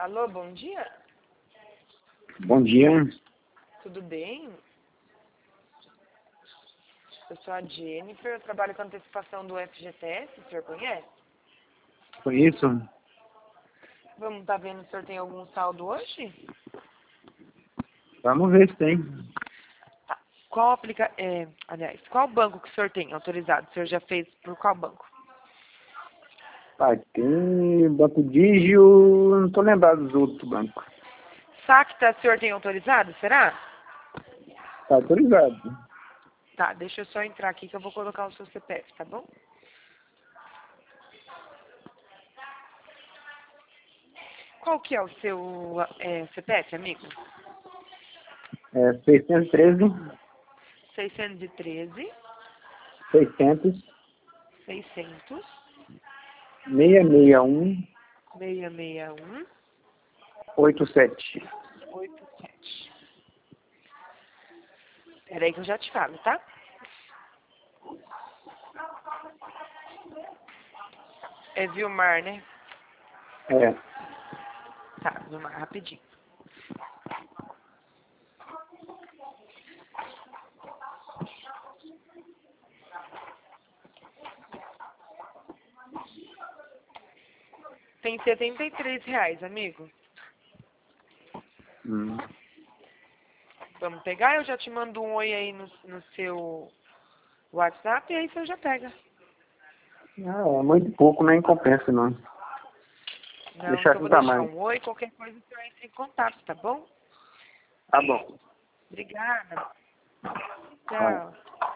Alô, bom dia? Bom dia. Tudo bem? Eu sou a Jennifer, eu trabalho com antecipação do FGTS, o senhor conhece? Foi isso? Vamos estar vendo se o senhor tem algum saldo hoje? Vamos ver se tem. Tá. Qual banco que o senhor tem autorizado? O senhor já fez por qual banco? Tem Banco Digio, não tô lembrado dos outros bancos. Sacta, o senhor tem autorizado, será? Tá autorizado. Tá, deixa eu só entrar aqui que eu vou colocar o seu CPF, tá bom? Qual que é o seu CPF, amigo? 613, 613 600, 600 661, 661 87. 87. Peraí que eu já te falo, tá? É Vilmar, né? É. Tá, Vilmar, rapidinho. Tem R$ 73, amigo. Hum. Vamos pegar? Eu já te mando um oi aí no seu WhatsApp e aí você já pega. É muito pouco, nem compensa não. Não, Deixar então eu assim vou pra deixar mais. um oi, qualquer coisa você vai entrar em contato, tá bom? Tá bom. Obrigada. Vai. Tchau.